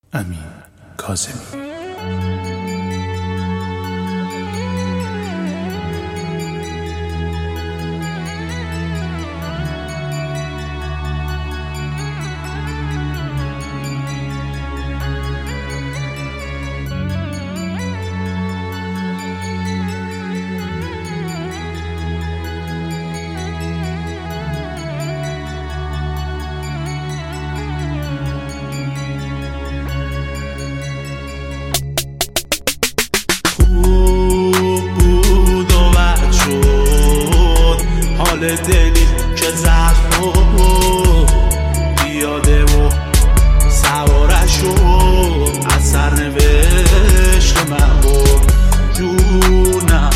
امین کاظمی. دلی که زخم بیاده و سوارشو از سرنوشت من برد. جونم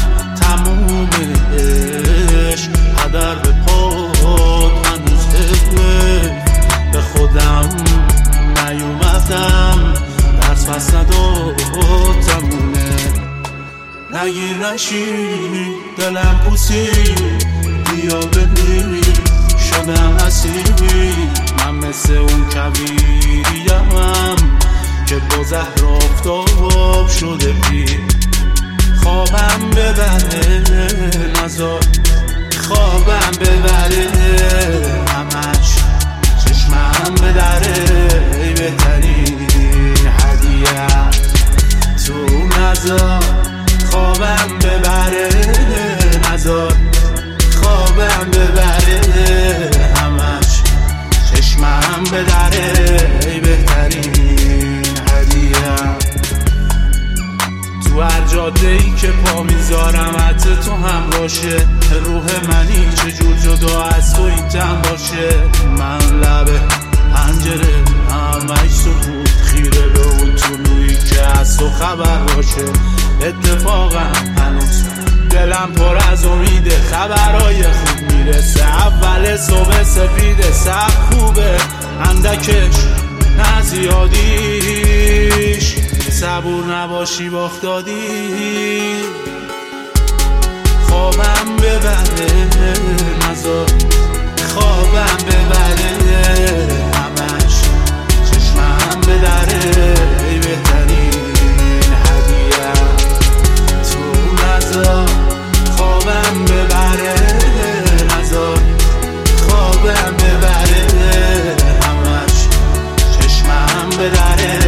تمومش هدر به پاد هنوز به خودم نیومدم، درس پس ندادمونه. نگیر نشی دلم پوسید بیا ببین شدم اسیری. من مثل اون کویریم که با زهر آفتاب شده پیر. خوابم ببره نزار خوابم ببره همش چشمم بدره. بهترین هدیه تو نزار خوابم ببره نزار خوابم ببره همش چشمم بدره. بهترین هدیه تو هر جاده ای که پا میذارم حتی تو هم باشه. روح منی چجور جدا از تو این جمع باشه. من لبه پنجره همش سکوت خیره به اون طلوعی که از تو خبر باشه. اتفاقا هنوز دلم پر از امیده، خبرهای خوب میرسه. اول صبح سپیده سب خوبه اندکش نه زیادیش. صبور نباشی باخت دادی. خوابم ببره نزار خوابم ببره همش چشمم بدره. بهترین هدیه تو نزار خوابم ببره نزار خوابم ببره همش چشمم بدره.